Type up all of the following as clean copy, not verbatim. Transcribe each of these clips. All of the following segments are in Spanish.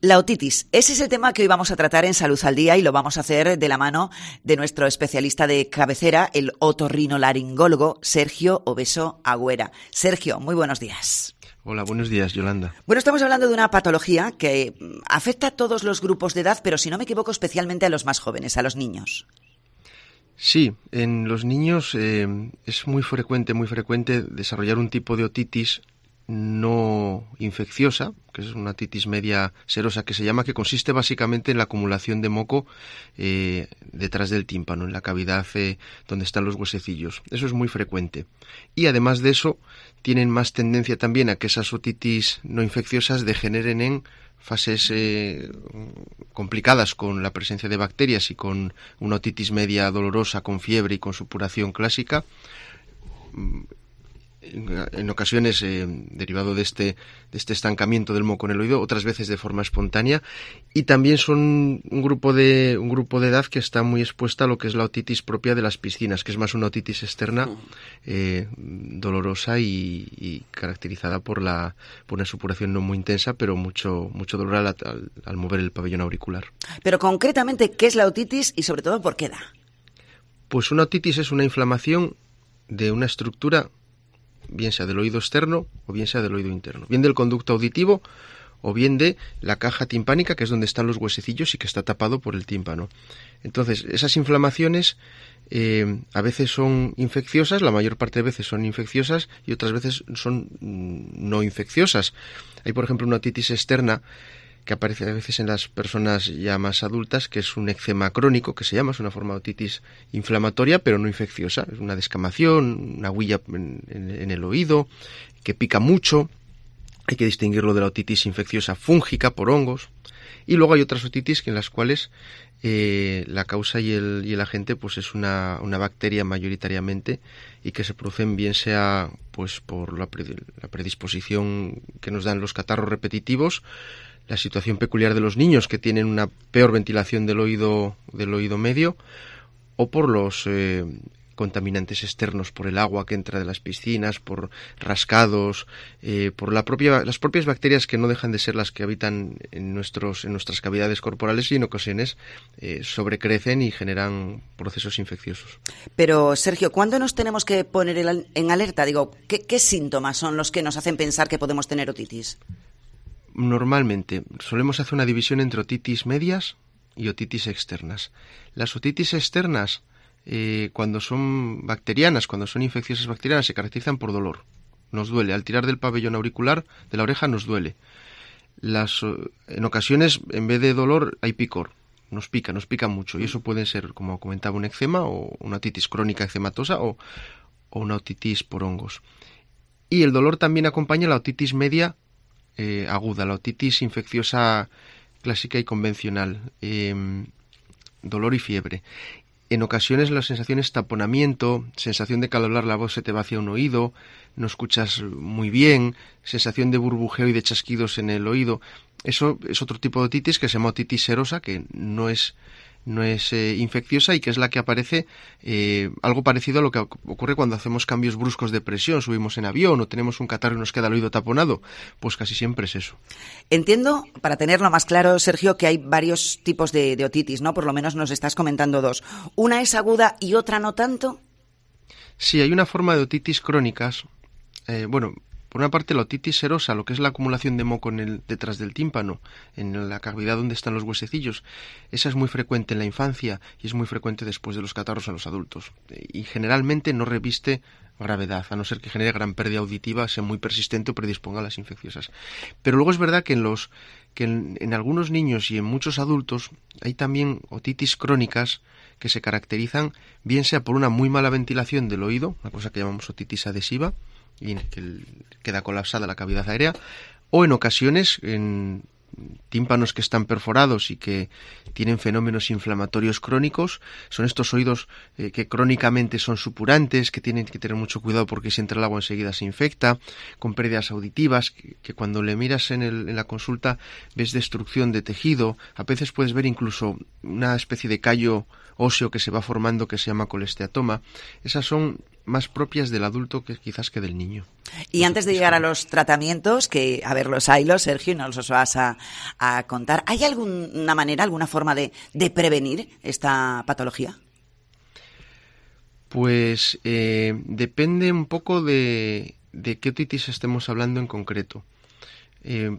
La otitis, ese es el tema que hoy vamos a tratar en Salud al Día y lo vamos a hacer de la mano de nuestro especialista de cabecera, el otorrinolaringólogo Sergio Obeso Agüera. Sergio, muy buenos días. Hola, buenos días, Yolanda. Bueno, estamos hablando de una patología que afecta a todos los grupos de edad, pero si no me equivoco, especialmente a los más jóvenes, a los niños. Sí, en los niños es muy frecuente desarrollar un tipo de otitis no infecciosa, que es una otitis media serosa que se llama, que consiste básicamente en la acumulación de moco detrás del tímpano, en la cavidad donde están los huesecillos. Eso es muy frecuente. Y además de eso, tienen más tendencia también a que esas otitis no infecciosas degeneren en fases complicadas con la presencia de bacterias y con una otitis media dolorosa, con fiebre y con supuración clásica. En ocasiones derivado de este estancamiento del moco en el oído, otras veces de forma espontánea, y también son un grupo de edad que está muy expuesta a lo que es la otitis propia de las piscinas, que es más una otitis externa dolorosa y caracterizada por una supuración no muy intensa, pero mucho dolor al mover el pabellón auricular. Pero concretamente, ¿qué es la otitis y sobre todo por qué da? Pues una otitis es una inflamación de una estructura, bien sea del oído externo o bien sea del oído interno, bien del conducto auditivo o bien de la caja timpánica, que es donde están los huesecillos y que está tapado por el tímpano. Entonces, esas inflamaciones a veces son infecciosas, la mayor parte de veces son infecciosas y otras veces son no infecciosas. Hay, por ejemplo, una otitis externa que aparece a veces en las personas ya más adultas, que es un eczema crónico, que se llama, es una forma de otitis inflamatoria, pero no infecciosa. Es una descamación, una huilla en el oído, que pica mucho. Hay que distinguirlo de la otitis infecciosa fúngica por hongos. Y luego hay otras otitis en las cuales la causa y el agente pues es una bacteria mayoritariamente, y que se producen bien sea pues por la predisposición que nos dan los catarros repetitivos, la situación peculiar de los niños que tienen una peor ventilación del oído medio, o por los contaminantes externos, por el agua que entra de las piscinas, por rascados, por las propias bacterias que no dejan de ser las que habitan en nuestras cavidades corporales y en ocasiones sobrecrecen y generan procesos infecciosos. Pero, Sergio, ¿cuándo nos tenemos que poner en alerta? Digo, ¿qué síntomas son los que nos hacen pensar que podemos tener otitis? Normalmente solemos hacer una división entre otitis medias y otitis externas. Las otitis externas, cuando son bacterianas, cuando son infecciosas bacterianas, se caracterizan por dolor. Nos duele. Al tirar del pabellón auricular, de la oreja, nos duele. En ocasiones, en vez de dolor, hay picor. Nos pica mucho. Y eso puede ser, como comentaba, un eczema o una otitis crónica eczematosa o una otitis por hongos. Y el dolor también acompaña la otitis media aguda, la otitis infecciosa clásica y convencional, dolor y fiebre. En ocasiones la sensación es taponamiento, sensación de que al hablar la voz se te va hacia un oído, no escuchas muy bien, sensación de burbujeo y de chasquidos en el oído. Eso es otro tipo de otitis que se llama otitis serosa, que no es infecciosa y que es la que aparece algo parecido a lo que ocurre cuando hacemos cambios bruscos de presión, subimos en avión o tenemos un catarro y nos queda el oído taponado. Pues casi siempre es eso. Entiendo, para tenerlo más claro, Sergio, que hay varios tipos de otitis, ¿no? Por lo menos nos estás comentando dos. ¿Una es aguda y otra no tanto? Sí, hay una forma de otitis crónicas. Por una parte, la otitis serosa, lo que es la acumulación de moco detrás del tímpano, en la cavidad donde están los huesecillos, esa es muy frecuente en la infancia y es muy frecuente después de los catarros en los adultos. Y generalmente no reviste gravedad, a no ser que genere gran pérdida auditiva, sea muy persistente o predisponga a las infecciosas. Pero luego es verdad que en algunos niños y en muchos adultos hay también otitis crónicas que se caracterizan bien sea por una muy mala ventilación del oído, una cosa que llamamos otitis adhesiva, y que queda colapsada la cavidad aérea, o en ocasiones en tímpanos que están perforados y que tienen fenómenos inflamatorios crónicos. Son estos oídos que crónicamente son supurantes, que tienen que tener mucho cuidado porque si entra el agua enseguida se infecta, con pérdidas auditivas, que cuando le miras en la consulta ves destrucción de tejido. A veces puedes ver incluso una especie de callo óseo que se va formando que se llama colesteatoma. Esas son más propias del adulto que quizás que del niño. Y antes de llegar a los tratamientos, que a ver, los hay, Sergio, y nos los vas a contar, ¿hay alguna manera, alguna forma de prevenir esta patología? Pues depende un poco de qué otitis estemos hablando en concreto. En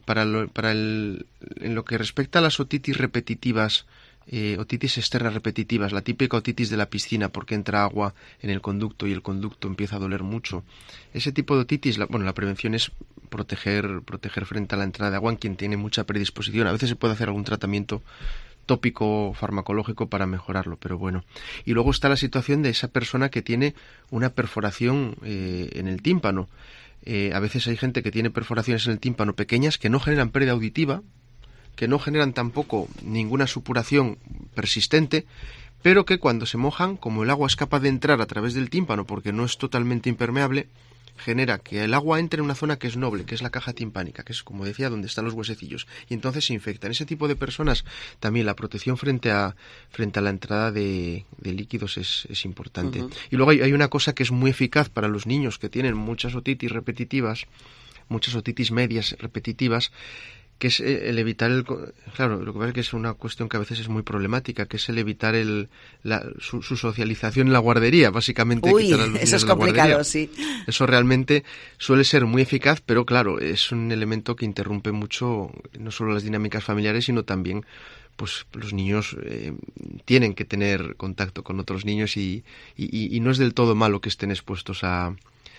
lo que respecta a las otitis repetitivas, otitis externas repetitivas, la típica otitis de la piscina porque entra agua en el conducto y el conducto empieza a doler mucho. Ese tipo de otitis, la prevención es proteger frente a la entrada de agua en quien tiene mucha predisposición. A veces se puede hacer algún tratamiento tópico farmacológico para mejorarlo, pero bueno. Y luego está la situación de esa persona que tiene una perforación en el tímpano. A veces hay gente que tiene perforaciones en el tímpano pequeñas que no generan pérdida auditiva, que no generan tampoco ninguna supuración persistente, pero que cuando se mojan, como el agua es capaz de entrar a través del tímpano porque no es totalmente impermeable, genera que el agua entre en una zona que es noble, que es la caja timpánica, que es, como decía, donde están los huesecillos, y entonces se infectan. Ese tipo de personas también la protección frente a la entrada de líquidos es importante. Uh-huh. Y luego hay una cosa que es muy eficaz para los niños que tienen muchas otitis repetitivas, muchas otitis medias repetitivas, que es el evitar claro, lo que pasa es que es una cuestión que a veces es muy problemática, que es el evitar su socialización en la guardería, básicamente. Uy, eso es complicado, sí. Eso realmente suele ser muy eficaz, pero claro, es un elemento que interrumpe mucho no solo las dinámicas familiares, sino también pues los niños tienen que tener contacto con otros niños y no es del todo malo que estén expuestos a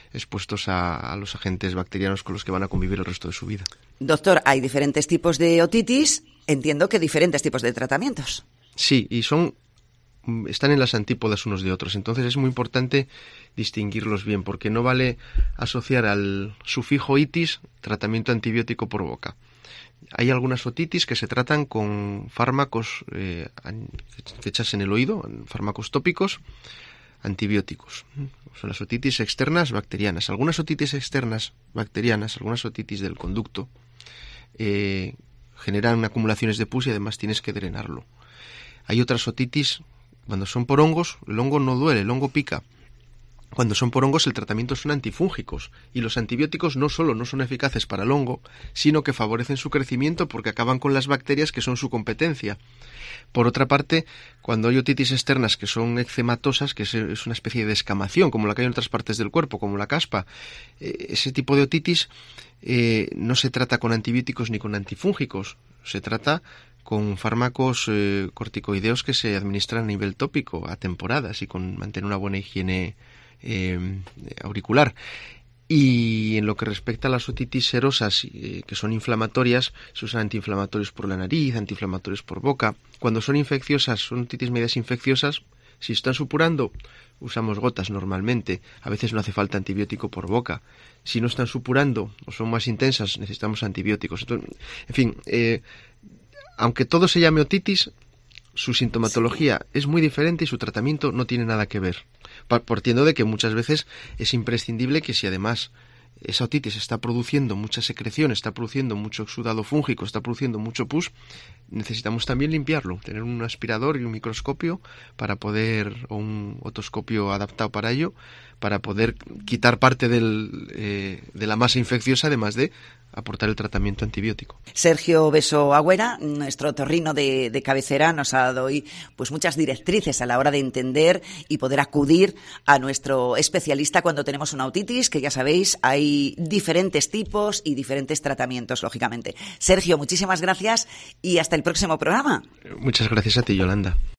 los agentes bacterianos con los que van a convivir el resto de su vida. Doctor, hay diferentes tipos de otitis, entiendo que diferentes tipos de tratamientos. Sí, y están en las antípodas unos de otros, entonces es muy importante distinguirlos bien, porque no vale asociar al sufijo itis tratamiento antibiótico por boca. Hay algunas otitis que se tratan con fármacos que echas en el oído, fármacos tópicos, antibióticos. Son las otitis externas bacterianas. Algunas otitis externas bacterianas, algunas otitis del conducto, generan acumulaciones de pus y además tienes que drenarlo. Hay otras otitis, cuando son por hongos, el hongo no duele, el hongo pica. Cuando son por hongos, el tratamiento son antifúngicos, y los antibióticos no solo no son eficaces para el hongo, sino que favorecen su crecimiento porque acaban con las bacterias que son su competencia. Por otra parte, cuando hay otitis externas que son eczematosas, que es una especie de descamación, como la que hay en otras partes del cuerpo, como la caspa, ese tipo de otitis no se trata con antibióticos ni con antifúngicos, se trata con fármacos corticoideos que se administran a nivel tópico, a temporadas, y con mantener una buena higiene auricular. Y en lo que respecta a las otitis serosas, que son inflamatorias, se usan antiinflamatorios por la nariz, antiinflamatorios por boca. Cuando son infecciosas, son otitis medias infecciosas, si están supurando, usamos gotas normalmente. A veces no hace falta antibiótico por boca. Si no están supurando o son más intensas, necesitamos antibióticos. Entonces, en fin, aunque todo se llame otitis, su sintomatología es muy diferente y su tratamiento no tiene nada que ver. Partiendo de que muchas veces es imprescindible que si además esa otitis está produciendo mucha secreción, está produciendo mucho exudado fúngico, está produciendo mucho pus, necesitamos también limpiarlo, tener un aspirador y un microscopio o un otoscopio adaptado para ello, para poder quitar parte de la masa infecciosa, además de aportar el tratamiento antibiótico. Sergio Obeso Agüera, nuestro otorrino de cabecera, nos ha dado hoy pues muchas directrices a la hora de entender y poder acudir a nuestro especialista cuando tenemos una otitis, que ya sabéis, hay diferentes tipos y diferentes tratamientos, lógicamente. Sergio, muchísimas gracias y hasta el próximo programa. Muchas gracias a ti, Yolanda.